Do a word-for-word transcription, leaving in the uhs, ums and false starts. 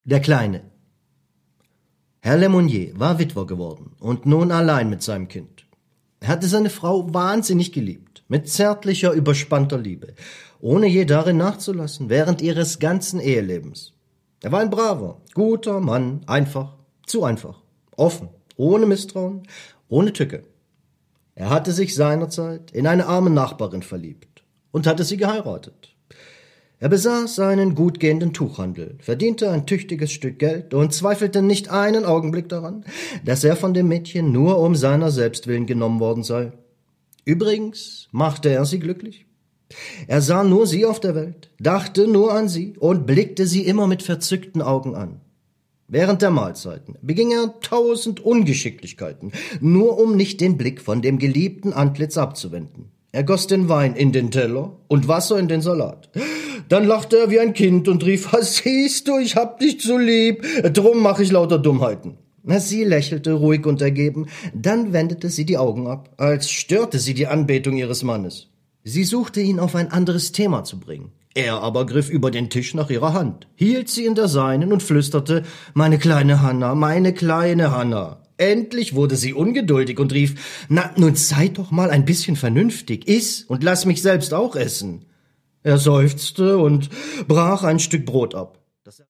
Der Kleine. Herr Lemonnier war Witwer geworden und nun allein mit seinem Kind. Er hatte seine Frau wahnsinnig geliebt, mit zärtlicher, überspannter Liebe, ohne je darin nachzulassen, während ihres ganzen Ehelebens. Er war ein braver, guter Mann, einfach, zu einfach, offen, ohne Misstrauen, ohne Tücke. Er hatte sich seinerzeit in eine arme Nachbarin verliebt und hatte sie geheiratet. Er besaß einen gutgehenden Tuchhandel, verdiente ein tüchtiges Stück Geld und zweifelte nicht einen Augenblick daran, dass er von dem Mädchen nur um seiner selbst willen genommen worden sei. Übrigens machte er sie glücklich. Er sah nur sie auf der Welt, dachte nur an sie und blickte sie immer mit verzückten Augen an. Während der Mahlzeiten beging er tausend Ungeschicklichkeiten, nur um nicht den Blick von dem geliebten Antlitz abzuwenden. Er goss den Wein in den Teller und Wasser in den Salat. Dann lachte er wie ein Kind und rief, siehst du, ich hab dich so lieb, drum mach ich lauter Dummheiten. Sie lächelte ruhig und ergeben, dann wendete sie die Augen ab, als störte sie die Anbetung ihres Mannes. Sie suchte ihn auf ein anderes Thema zu bringen. Er aber griff über den Tisch nach ihrer Hand, hielt sie in der seinen und flüsterte, meine kleine Hanna, meine kleine Hanna. Endlich wurde sie ungeduldig und rief, na, nun sei doch mal ein bisschen vernünftig, iss und lass mich selbst auch essen. Er seufzte und brach ein Stück Brot ab.